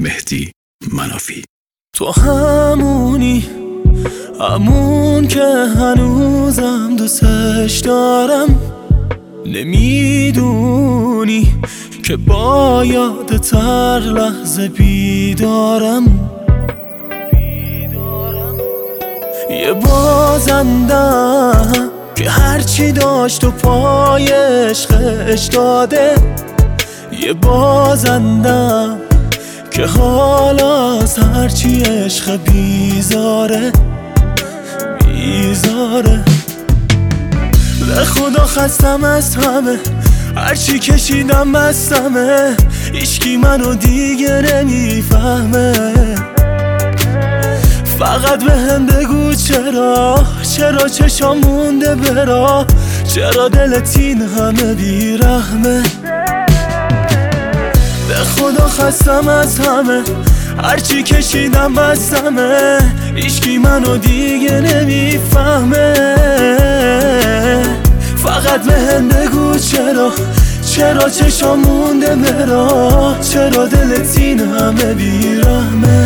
مهدی منافی. تو همونی، همون که هنوزم دوستش دارم. نمیدونی که با یادت هر لحظه بیدارم. یه بازندم که هرچی داشت و پای عشقش داده. یه بازندم که حالا از هرچی عشق بیزاره. به خدا خستم از همه، هرچی کشیدم بستمه. هیچکی منو دیگه نمیفهمه. فقط به هم بگو چرا چشام مونده برا، چرا دلت این همه بیرحمه. به خدا خستم از همه، هرچی کشیدم بستمه. هیچکی منو دیگه نمیفهمه. فقط به هم بگو چرا چشام مونده برا، چرا دلت این همه بیرحمه.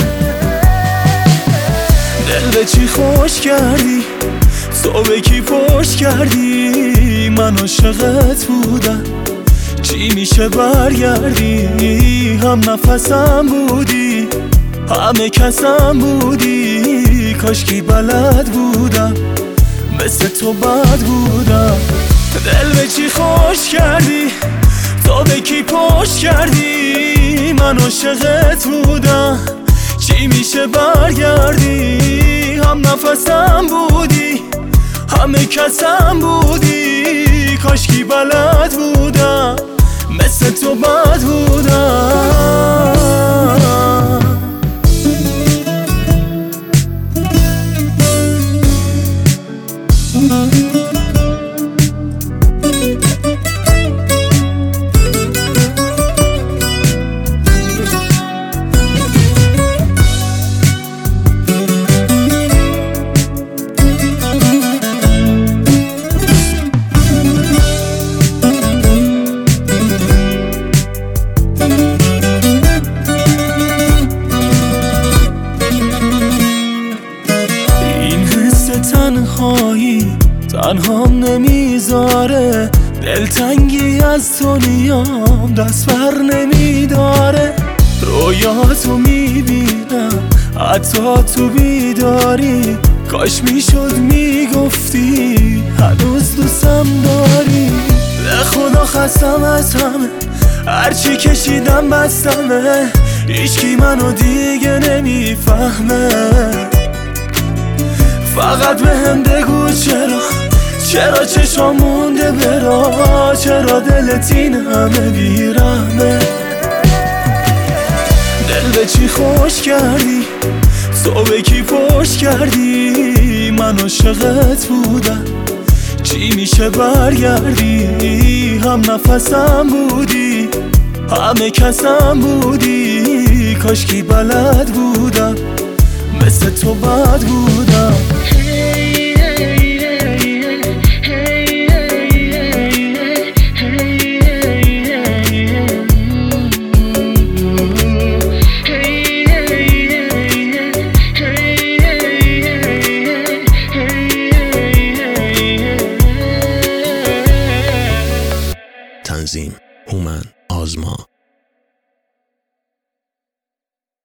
دل به چی خوش کردی، تو به کی پشت کردی. من عاشقت بودم، چی میشه برگردی. هم نفسم بودی، همه کسم بودی. کاشکی بلد بودم مثل تو بد بودم. دل به چی خوش کردی، تو به کی پشت کردی. من عاشقت بودم، چی میشه برگردی. هم نفسم بودی، همه کسم بودی. کاشکی بلد بودم مثل تو بد بودم. تنهام نمیذاره، دلتنگی از تو نیام دست بر نمیداره. رویاتو میبینم حتی تو بیداری. کاش میشد میگفتی هنوز دوستم داری. به خدا خستم از همه، هرچی کشیدم بستمه. هیچکی منو دیگه نمیفهمه. فقط به هم بگو چرا چشام مونده برا، چرا دلت این همه بیرحمه. دل به چی خوش کردی، تو به کی پشت کردی. من عاشقت بودم، چی میشه برگردی. هم نفسم بودی، همه کسم بودی. کاشکی بلد بودم مثل تو بد بودم.